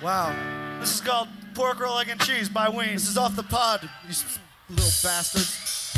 Wow. This is called Pork Roll, Egg, and Cheese by Ween. This is off the pod, you little bastards.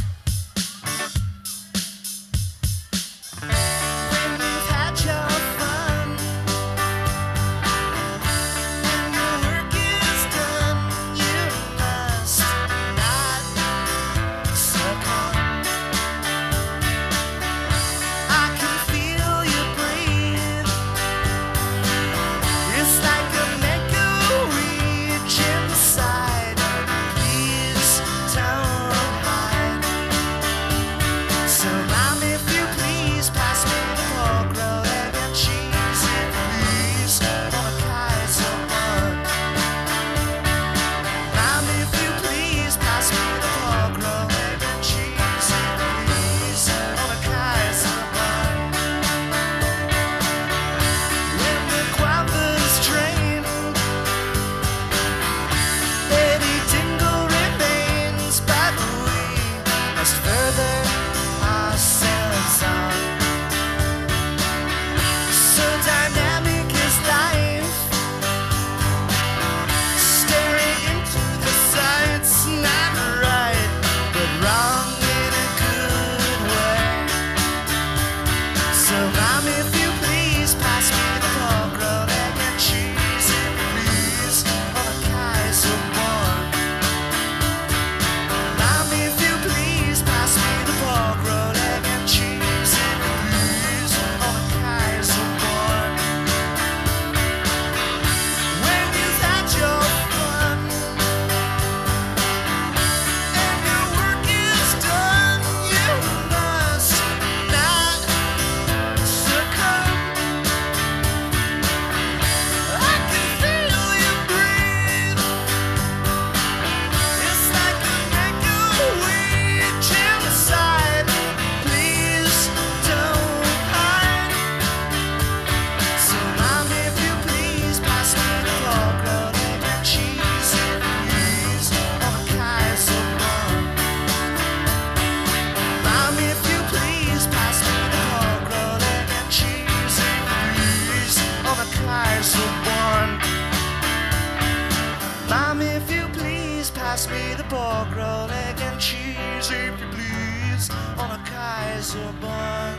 Pass me the pork roll, egg, and cheese, if you please, on a Kaiser bun.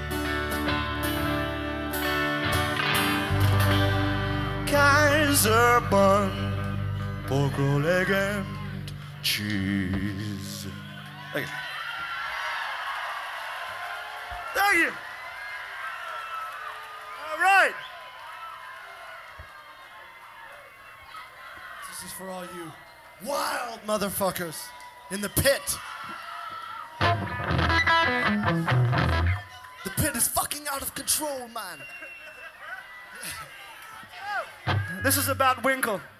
Kaiser bun, pork roll, egg, and cheese. Thank you. Thank you. All right. This is for all you wild motherfuckers in the pit. The pit is fucking out of control, man. This is about Winkle.